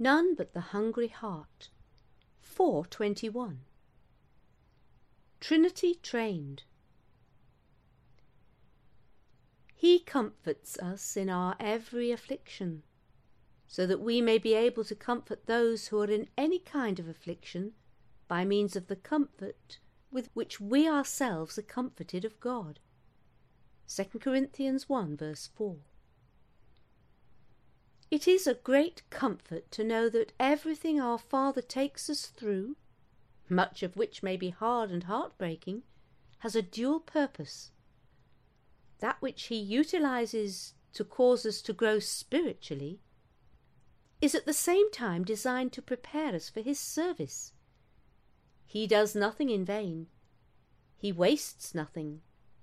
None but the hungry heart. 4:21. Trinity trained. He comforts us in our every affliction, so that we may be able to comfort those who are in any kind of affliction by means of the comfort with which we ourselves are comforted of God. 2 Corinthians 1 verse 4. It is a great comfort to know that everything our Father takes us through, much of which may be hard and heartbreaking, has a dual purpose. That which he utilizes to cause us to grow spiritually is at the same time designed to prepare us for his service. He does nothing in vain. He wastes nothing.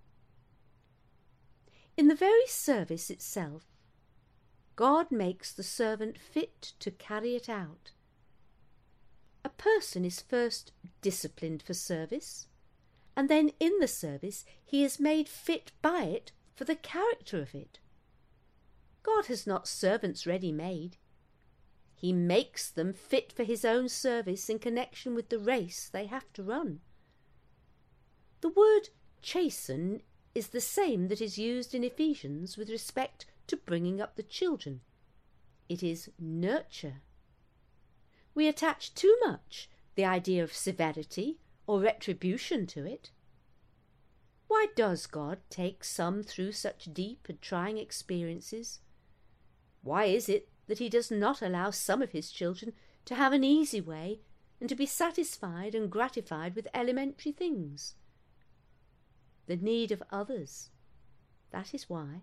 In the very service itself, God makes the servant fit to carry it out. A person is first disciplined for service, and then in the service he is made fit by it for the character of it. God has not servants ready-made. He makes them fit for his own service in connection with the race they have to run. The word chasten is the same that is used in Ephesians with respect to bringing up the children. It is nurture. We attach too much the idea of severity or retribution to it. Why does God take some through such deep and trying experiences? Why is it that he does not allow some of his children to have an easy way and to be satisfied and gratified with elementary things? The need of others. That is why.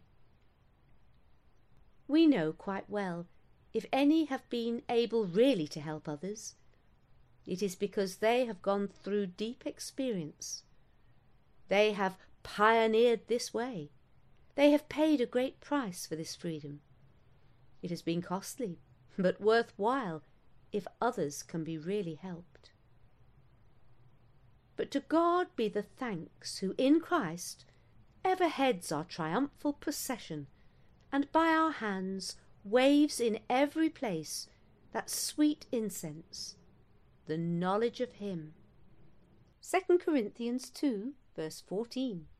We know quite well, if any have been able really to help others, it is because they have gone through deep experience. They have pioneered this way. They have paid a great price for this freedom. It has been costly, but worthwhile if others can be really helped. But to God be the thanks who in Christ ever heads our triumphal procession, and by our hands waves in every place that sweet incense, the knowledge of him. 2 Corinthians 2 verse 14.